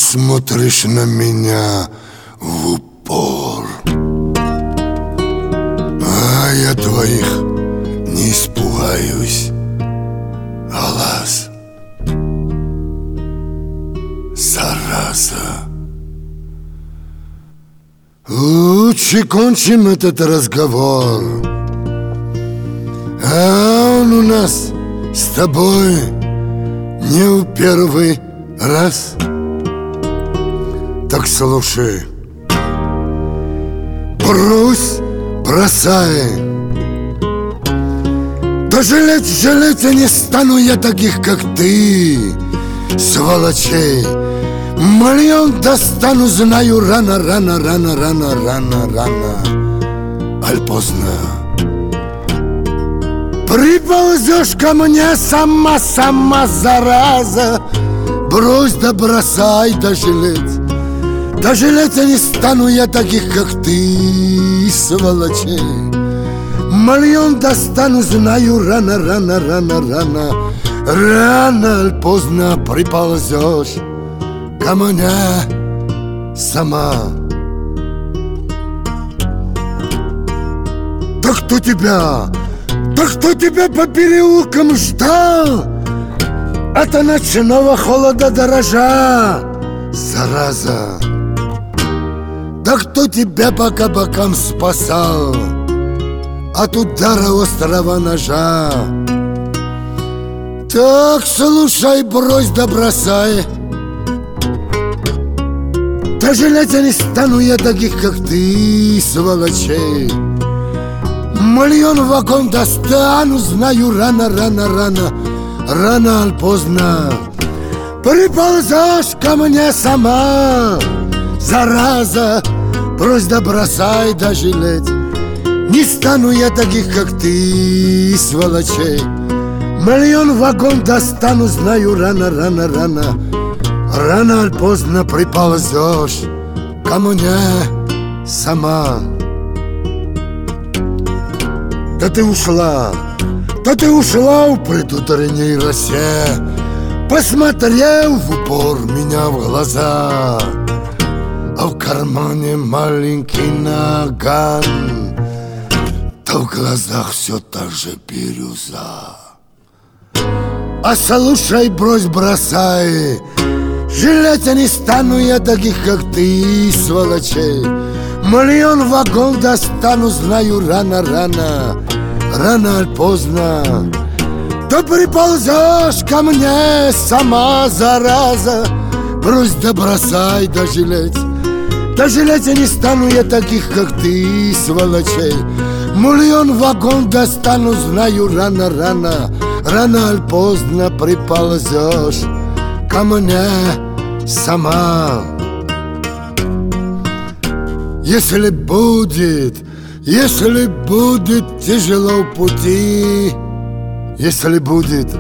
смотришь на меня в упор, а я твоих не испугаюсь глаз. Зараза. Лучше кончим этот разговор. А он у нас с тобой не в первый раз. Так слушай, брось, бросай. Да жалеть не стану я таких, как ты, сволочей. Миллион достану, знаю, рано, аль поздно. Приползешь ко мне сама, зараза. Брось да бросай, да жалеть я не стану я таких, как ты, сволочей. Миллион достану, знаю, рано, аль поздно приползешь ко мне сама. Да кто тебя по переулкам ждал от ночного холода дрожа, зараза? Да кто тебя по кабакам спасал от удара острого ножа? Так слушай, брось да бросай. Да жалеть я не стану я таких, как ты, сволочей. Миллион вагон достану, знаю, рано, аль поздно приползешь ко мне сама, зараза. Брось да бросай, да жалеть не стану я таких, как ты, сволочей. Миллион вагон достану, знаю, рано, аль поздно приползешь ко мне сама. Да ты ушла в предутренней росе, посмотрел в упор меня в глаза, а в кармане маленький наган, да в глазах все так же бирюза. А слушай, брось, бросай, жалеть я не стану я таких, как ты, сволочей. Миллион вагон достану, знаю, рано, аль поздно да приползешь ко мне сама, зараза. Брось да бросай, да жалеть я не стану я таких, как ты, сволочей. Миллион вагон достану, знаю, рано, аль поздно приползешь ко мне сама. Если будет тяжело в пути, если будет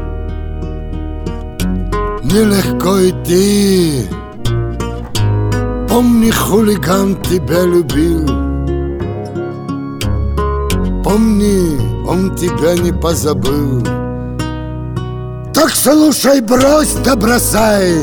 нелегко идти, помни, хулиган тебя любил, помни, он тебя не позабыл. Так слушай, брось да бросай.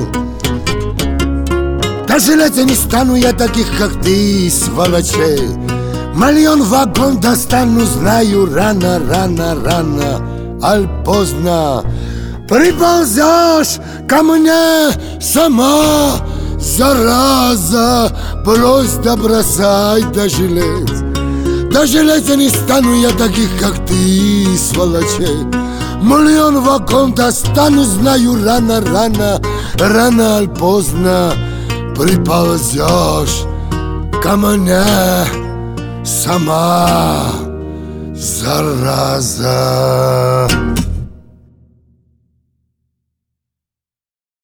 Да жалеть я не стану я таких, как ты, сволочей. Миллион вагон достану, знаю, рано, аль поздно приползешь ко мне сама, зараза. Брось да бросай, да жалеть я не стану я таких, как ты, сволочей. Миллион вагон достану, знаю, рано, аль поздно приползешь ко мне сама, зараза.